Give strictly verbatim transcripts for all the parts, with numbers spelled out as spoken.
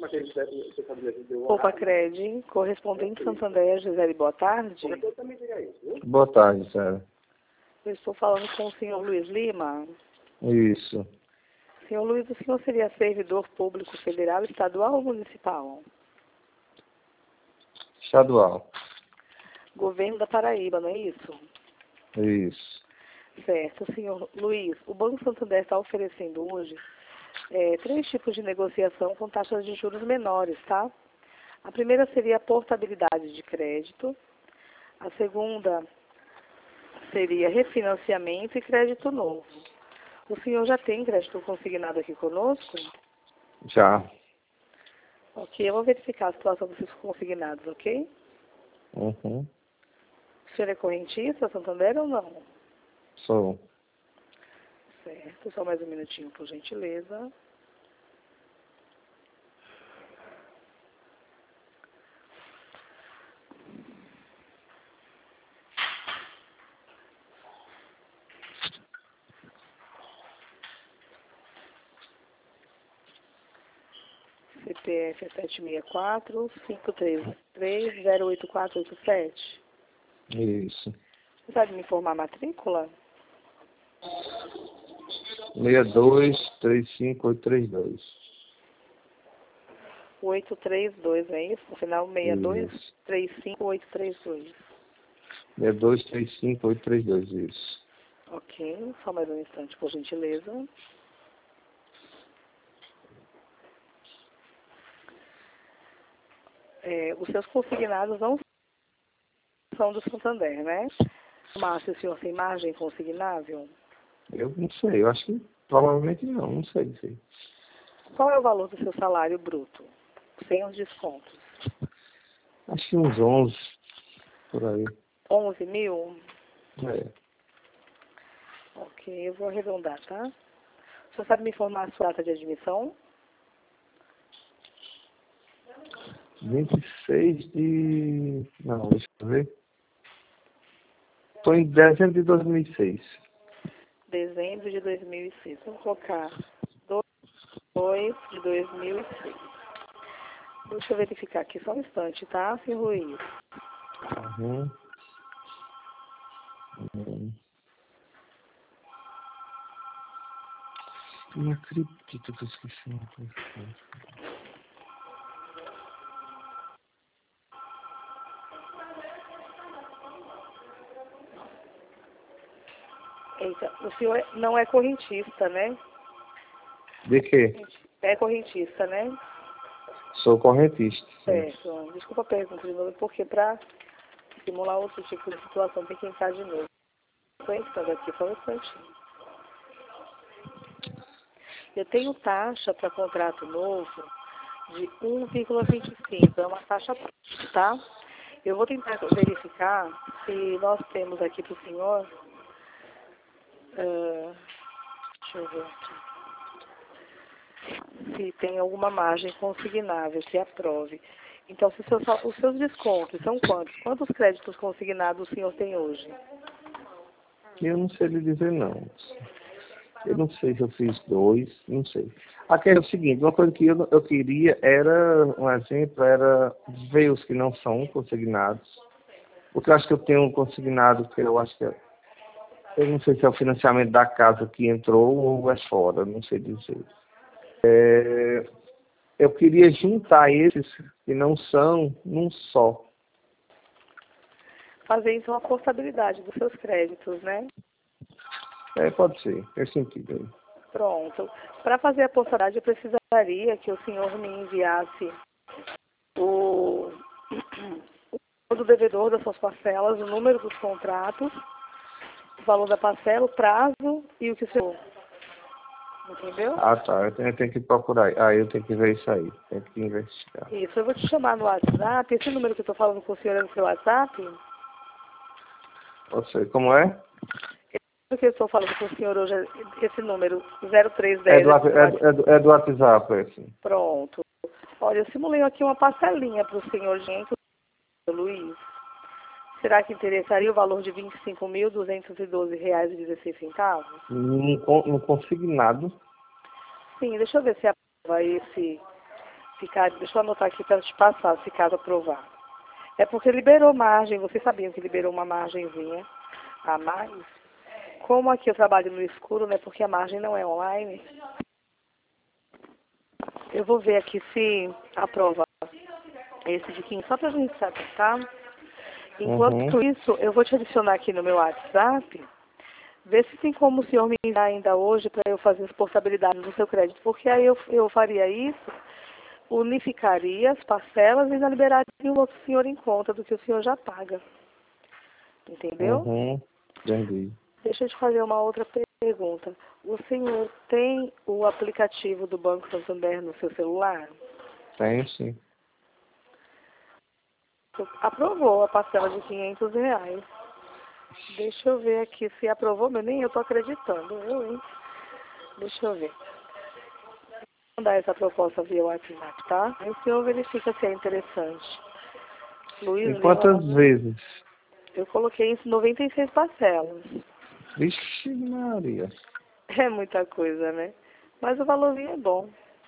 Poupa-Cred, correspondente Santander, Gisele, boa tarde. Boa tarde, senhora. Eu estou falando com o senhor Luiz Lima. Isso. Senhor Luiz, o senhor seria servidor público federal, estadual ou municipal? Estadual. Governo da Paraíba, não é isso? Isso. Certo, senhor Luiz. O Banco Santander está oferecendo hoje é, três tipos de negociação com taxas de juros menores, tá? A primeira seria a portabilidade de crédito. A segunda seria refinanciamento e crédito novo. O senhor já tem crédito consignado aqui conosco? Já. Ok, eu vou verificar a situação dos seus consignados, ok? Uhum. O senhor é correntista, Santander ou não? Sou. Certo, só mais um minutinho, por gentileza. C P F é sete seis quatro, cinco três três, zero oito quatro oito sete. Isso. Você sabe me informar a matrícula? seis dois três cinco oito três dois. oito três dois, é isso? No final, seis dois três cinco oito três dois. seis dois três cinco oito três dois, isso. Ok, só mais um instante, por gentileza. É, os seus consignados não são do Santander, né? Márcio, o senhor tem margem consignável? Eu não sei, eu acho que provavelmente não, não sei dizer. Qual é o valor do seu salário bruto? Sem os descontos. Acho que uns onze, por aí. onze mil? É. Ok, eu vou arredondar, tá? O senhor sabe me informar a sua data de admissão? vinte e seis de... Não, deixa eu ver. Estou em dezembro de dois mil e seis. Dezembro de dois mil e seis. Vamos colocar dois de dois mil e seis. Deixa eu verificar aqui só um instante, tá, senhor Luiz? Uhum. Uhum. Não acredito que eu esqueci uma coisa. Eita, o senhor é- não é correntista, né? De quê? É correntista, né? Sou correntista. Sim. Certo. Desculpa a pergunta de novo, porque para simular outro tipo de situação tem que entrar de novo. Estou entrando aqui, só um instantinho. Eu tenho taxa para contrato novo de um vírgula vinte e cinco, é uma taxa, tá? Eu vou tentar verificar se nós temos aqui para o senhor, uh, deixa eu ver aqui, se tem alguma margem consignável que aprove. Então, se seus, os seus descontos são quantos? Quantos créditos consignados o senhor tem hoje? Eu não sei lhe dizer não. Eu não sei se eu fiz dois, não sei. Aqui é o seguinte, uma coisa que eu, eu queria era, um exemplo, era ver os que não são consignados. Porque eu acho que eu tenho um consignado que eu acho que é, eu não sei se é o financiamento da casa que entrou ou é fora, não sei dizer. É, eu queria juntar esses que não são num só. Fazer então a portabilidade dos seus créditos, né? É, pode ser, tem sentido aí. Pronto. Para fazer a portabilidade, eu precisaria que o senhor me enviasse o, o do devedor das suas parcelas, o número dos contratos, o valor da parcela, o prazo e o que o senhor... Entendeu? Ah, tá, eu tenho, eu tenho que procurar. Ah, eu tenho que ver isso aí, tenho que investigar. Isso, eu vou te chamar no WhatsApp. Esse número que eu estou falando com o senhor é no seu WhatsApp? Você, como é? O que eu estou falando com o senhor hoje, esse número, zero três É dez. do, é, do, é, do, é do WhatsApp, é assim. Pronto. Olha, eu simulei aqui uma parcelinha para o senhor, gente, Luiz. Será que interessaria o valor de vinte e cinco mil duzentos e doze reais e dezesseis centavos? Não, con- não consignado. Sim, deixa eu ver se aprova esse, ficar, deixa eu anotar aqui para te passar, se caso aprovar. É porque liberou margem, vocês sabiam que liberou uma margenzinha a mais? Como aqui eu trabalho no escuro, né, porque a margem não é online, eu vou ver aqui se aprova esse de quinze, só para a gente saber, tá? Enquanto Uhum. isso, eu vou te adicionar aqui no meu WhatsApp, ver se tem como o senhor me enviar ainda hoje para eu fazer as portabilidades do seu crédito, porque aí eu, eu faria isso, unificaria as parcelas e ainda liberaria o outro senhor em conta do que o senhor já paga. Entendeu? Uhum. Entendi. Deixa eu te fazer uma outra pergunta. O senhor tem o aplicativo do Banco Santander no seu celular? Tem sim. Aprovou a parcela de quinhentos reais. Deixa eu ver aqui se aprovou, mas nem eu tô acreditando, eu, hein? Deixa eu ver. Vou mandar essa proposta via WhatsApp, tá? Aí o senhor verifica se é interessante. Luiz E Lima, quantas vezes? eu coloquei isso em noventa e seis parcelas. Vixe Maria. É muita coisa, né? Mas o valorzinho é bom.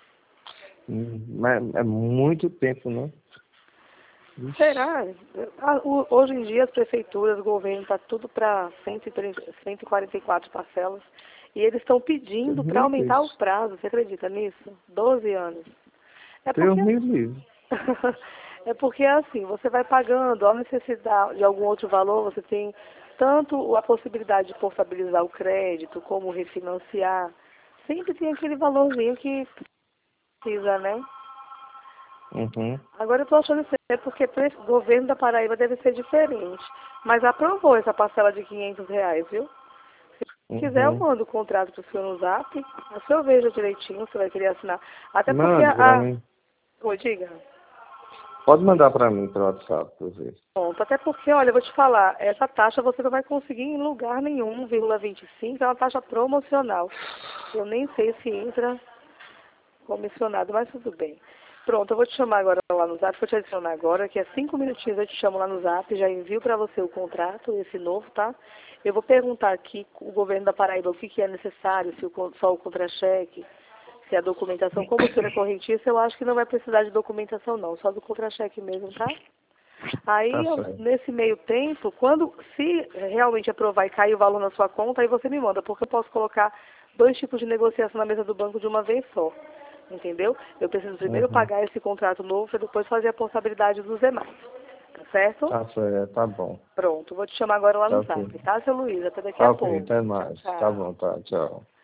Hum, É, é muito tempo, né? Vixe. Será? Ah, o- Hoje em dia as prefeituras, o governo está tudo para cento e quarenta e quatro parcelas. E eles estão pedindo para Meu aumentar o Deus. prazo, você acredita nisso? doze anos. É Deus porque, me livre. é porque assim, você vai pagando, ao necessitar de algum outro valor, você tem tanto a possibilidade de portabilizar o crédito, como refinanciar. Sempre tem aquele valorzinho que precisa, né? Uhum. Agora eu estou achando isso é porque para esse governo da Paraíba deve ser diferente. Mas aprovou essa parcela de quinhentos reais, viu? Se quiser, eu Uhum. mando o contrato para o senhor no zap. Assim eu vejo direitinho, você vai querer assinar. Até porque Mande pra a... mim. Oi, diga. Pode mandar pra mim pelo WhatsApp, pra ver. Pronto, até porque, olha, eu vou te falar, essa taxa você não vai conseguir em lugar nenhum, um vírgula vinte e cinco, é uma taxa promocional. Eu nem sei se entra comissionado, mas tudo bem. Pronto, eu vou te chamar agora lá no zap, vou te adicionar agora, que é cinco minutinhos eu te chamo lá no zap, já envio para você o contrato, esse novo, tá? Eu vou perguntar aqui o governo da Paraíba o que, que é necessário, se o, con- só o contra-cheque, se a documentação, como o senhor é correntista, eu acho que não vai precisar de documentação não, só do contra-cheque mesmo, tá? Tá Aí, eu- certo. nesse meio tempo, quando, se realmente aprovar e cair o valor na sua conta, aí você me manda, porque eu posso colocar dois tipos de negociação na mesa do banco de uma vez só. Entendeu? Eu preciso primeiro Uhum. pagar esse contrato novo para depois fazer a portabilidade dos demais. Tá certo? Tá certo, tá bom. Pronto, vou te chamar agora lá Tá no ok. zap, tá, seu Luiz? Até daqui Tá a ok, pouco. até Tchau, mais. Tá tchau. bom, tá, tchau.